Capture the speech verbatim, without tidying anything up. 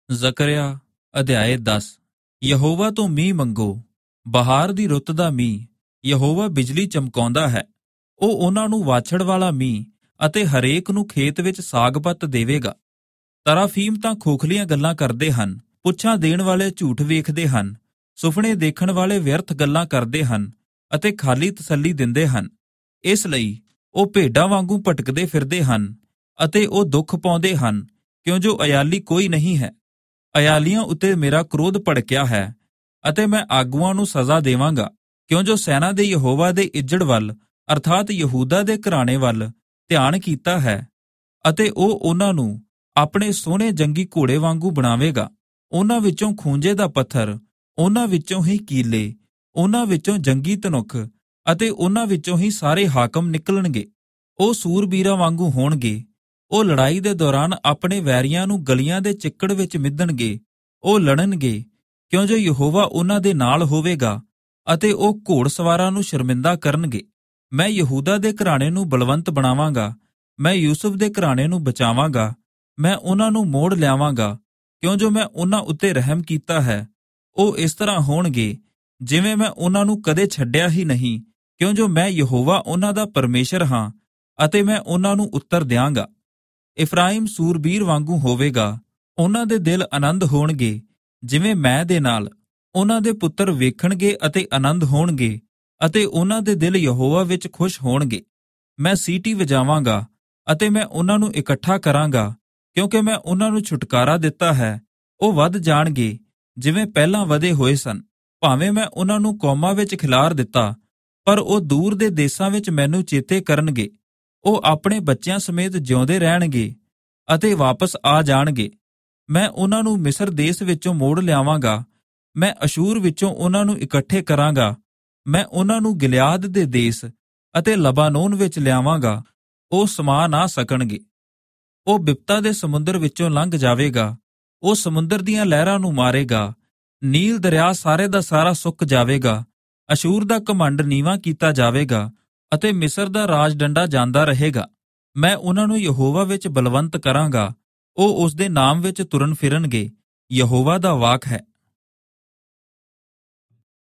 ਜ਼ਕਰਿਆ ਅਧਿਆਇ ਦਸ। ਯਹੋਵਾ ਤੋਂ ਮੀਂਹ ਮੰਗੋ। ਬਹਾਰ ਦੀ ਰੁੱਤ ਦਾ ਮੀਂਹ। ਯਹੋਵਾ ਬਿਜਲੀ ਚਮਕਾਉਂਦਾ ਹੈ। ਉਹ ਉਹਨਾਂ ਨੂੰ ਵਾਛੜ ਵਾਲਾ ਮੀਂਹ ਅਤੇ ਹਰੇਕ ਨੂੰ ਖੇਤ ਵਿੱਚ ਸਾਗ-ਪੱਤ ਦੇਵੇਗਾ। ਤਰਾਫੀਮ ਤਾਂ ਖੋਖਲੀਆਂ ਗੱਲਾਂ ਕਰਦੇ ਹਨ, ਪੁੱਛਾਂ ਦੇਣ ਵਾਲੇ ਝੂਠ ਵੇਖਦੇ ਹਨ, ਸੁਪਨੇ ਦੇਖਣ ਵਾਲੇ ਵਿਅਰਥ ਗੱਲਾਂ ਕਰਦੇ ਹਨ ਅਤੇ ਖਾਲੀ ਤਸੱਲੀ ਦਿੰਦੇ ਹਨ। ਇਸ ਲਈ ਉਹ ਭੇਡਾਂ ਵਾਂਗੂ ਭਟਕਦੇ ਫਿਰਦੇ ਹਨ ਅਤੇ ਉਹ ਦੁੱਖ ਪਾਉਂਦੇ ਹਨ, ਕਿਉਂ ਜੋ ਅਯਾਲੀ ਕੋਈ ਨਹੀਂ ਹੈ। ਅਯਾਲੀਆਂ ਉੱਤੇ ਮੇਰਾ ਕ੍ਰੋਧ ਭੜਕਿਆ ਹੈ ਅਤੇ ਮੈਂ ਆਗੂਆਂ ਨੂੰ ਸਜ਼ਾ ਦੇਵਾਂਗਾ, ਕਿਉਂ ਜੋ ਸੈਨਾ ਦੇ ਯਹੋਵਾ ਦੇ ਇੱਜੜ ਵੱਲ ਅਰਥਾਤ ਯਹੂਦਾ ਦੇ ਘਰਾਣੇ ਵੱਲ ਧਿਆਨ ਕੀਤਾ ਹੈ ਅਤੇ ਉਹ ਉਹਨਾਂ ਨੂੰ ਆਪਣੇ ਸੋਹਣੇ ਜੰਗੀ ਘੋੜੇ ਵਾਂਗੂ ਬਣਾਵੇਗਾ। ਉਹਨਾਂ ਵਿੱਚੋਂ ਖੂੰਜੇ ਦਾ ਪੱਥਰ, ਉਹਨਾਂ ਵਿੱਚੋਂ ਹੀ ਕੀਲੇ, ਉਹਨਾਂ ਵਿੱਚੋਂ ਜੰਗੀ ਧਨੁੱਖ ਅਤੇ ਉਹਨਾਂ ਵਿੱਚੋਂ ਹੀ ਸਾਰੇ ਹਾਕਮ ਨਿਕਲਣਗੇ। ਉਹ ਸੂਰਬੀਰਾਂ ਵਾਂਗੂ ਹੋਣਗੇ। ਉਹ ਲੜਾਈ ਦੇ ਦੌਰਾਨ ਆਪਣੇ ਵੈਰੀਆਂ ਨੂੰ ਗਲੀਆਂ ਦੇ ਚਿੱਕੜ ਵਿੱਚ ਮਿਧਣਗੇ। ਉਹ ਲੜਨਗੇ, ਕਿਉਂ ਜੋ ਯਹੋਵਾ ਉਹਨਾਂ ਦੇ ਨਾਲ ਹੋਵੇਗਾ ਅਤੇ ਉਹ ਘੋੜਸਵਾਰਾਂ ਨੂੰ ਸ਼ਰਮਿੰਦਾ ਕਰਨਗੇ। ਮੈਂ ਯਹੂਦਾ ਦੇ ਘਰਾਣੇ ਨੂੰ ਬਲਵੰਤ ਬਣਾਵਾਂਗਾ, ਮੈਂ ਯੂਸੁਫ ਦੇ ਘਰਾਣੇ ਨੂੰ ਬਚਾਵਾਂਗਾ। ਮੈਂ ਉਹਨਾਂ ਨੂੰ ਮੋੜ ਲਿਆਵਾਂਗਾ, ਕਿਉਂ ਜੋ ਮੈਂ ਉਹਨਾਂ ਉੱਤੇ ਰਹਿਮ ਕੀਤਾ ਹੈ। ਉਹ ਇਸ ਤਰ੍ਹਾਂ ਹੋਣਗੇ ਜਿਵੇਂ ਮੈਂ ਉਹਨਾਂ ਨੂੰ ਕਦੇ ਛੱਡਿਆ ਹੀ ਨਹੀਂ, ਕਿਉਂ ਜੋ ਮੈਂ ਯਹੋਵਾ ਉਹਨਾਂ ਦਾ ਪਰਮੇਸ਼ਰ ਹਾਂ ਅਤੇ ਮੈਂ ਉਹਨਾਂ ਨੂੰ ਉੱਤਰ ਦਿਆਂਗਾ। ਇਫਰਾਈਮ ਸੂਰਬੀਰ ਵਾਂਗੂ ਹੋਵੇਗਾ। ਉਹਨਾਂ ਦੇ ਦਿਲ ਆਨੰਦ ਹੋਣਗੇ ਜਿਵੇਂ ਮੈਂ ਦੇ ਨਾਲ। ਉਹਨਾਂ ਦੇ ਪੁੱਤਰ ਵੇਖਣਗੇ ਅਤੇ ਆਨੰਦ ਹੋਣਗੇ ਅਤੇ ਉਹਨਾਂ ਦੇ ਦਿਲ ਯਹੋਵਾ ਵਿੱਚ ਖੁਸ਼ ਹੋਣਗੇ। ਮੈਂ ਸੀਟੀ ਵਜਾਵਾਂਗਾ ਅਤੇ ਮੈਂ ਉਹਨਾਂ ਨੂੰ ਇਕੱਠਾ ਕਰਾਂਗਾ, ਕਿਉਂਕਿ ਮੈਂ ਉਹਨਾਂ ਨੂੰ ਛੁਟਕਾਰਾ ਦਿੱਤਾ ਹੈ। ਉਹ ਵੱਧ ਜਾਣਗੇ ਜਿਵੇਂ ਪਹਿਲਾਂ ਵਧੇ ਹੋਏ ਸਨ। ਭਾਵੇਂ ਮੈਂ ਉਹਨਾਂ ਨੂੰ ਕੌਮਾਂ ਵਿੱਚ ਖਿਲਾਰ ਦਿੱਤਾ, ਪਰ ਉਹ ਦੂਰ ਦੇ ਦੇਸਾਂ ਵਿੱਚ ਮੈਨੂੰ ਚੇਤੇ ਕਰਨਗੇ। ਉਹ ਆਪਣੇ ਬੱਚਿਆਂ ਸਮੇਤ ਜਿਉਂਦੇ ਰਹਿਣਗੇ ਅਤੇ ਵਾਪਸ ਆ ਜਾਣਗੇ। ਮੈਂ ਉਹਨਾਂ ਨੂੰ ਮਿਸਰ ਦੇਸ ਵਿੱਚੋਂ ਮੋੜ ਲਿਆਵਾਂਗਾ। ਮੈਂ ਅਸ਼ੂਰ ਵਿੱਚੋਂ ਉਹਨਾਂ ਨੂੰ ਇਕੱਠੇ ਕਰਾਂਗਾ। ਮੈਂ ਉਹਨਾਂ ਨੂੰ ਗਿਲਿਆਦ ਦੇ ਦੇਸ ਅਤੇ ਲਬਾਨੋਨ ਵਿੱਚ ਲਿਆਵਾਂਗਾ। ਉਹ ਸਮਾ ਨਾ ਸਕਣਗੇ। ਉਹ ਬਿਪਤਾ ਦੇ ਸਮੁੰਦਰ ਵਿੱਚੋਂ ਲੰਘ ਜਾਵੇਗਾ। ਉਹ ਸਮੁੰਦਰ ਦੀਆਂ ਲਹਿਰਾਂ ਨੂੰ ਮਾਰੇਗਾ। ਨੀਲ ਦਰਿਆ ਸਾਰੇ ਦਾ ਸਾਰਾ ਸੁੱਕ ਜਾਵੇਗਾ। ਅਸ਼ੂਰ ਦਾ ਘਮੰਡ ਨੀਵਾਂ ਕੀਤਾ ਜਾਵੇਗਾ ਅਤੇ ਮਿਸਰ ਦਾ ਰਾਜ ਡੰਡਾ ਜਾਂਦਾ ਰਹੇਗਾ। ਮੈਂ ਉਹਨਾਂ ਨੂੰ ਯਹੋਵਾ ਵਿੱਚ ਬਲਵੰਤ ਕਰਾਂਗਾ। ਉਹ ਉਸ ਦੇ ਨਾਮ ਵਿੱਚ ਤੁਰਨ ਫਿਰਨਗੇ। ਯਹੋਵਾ ਦਾ ਵਾਕ ਹੈ।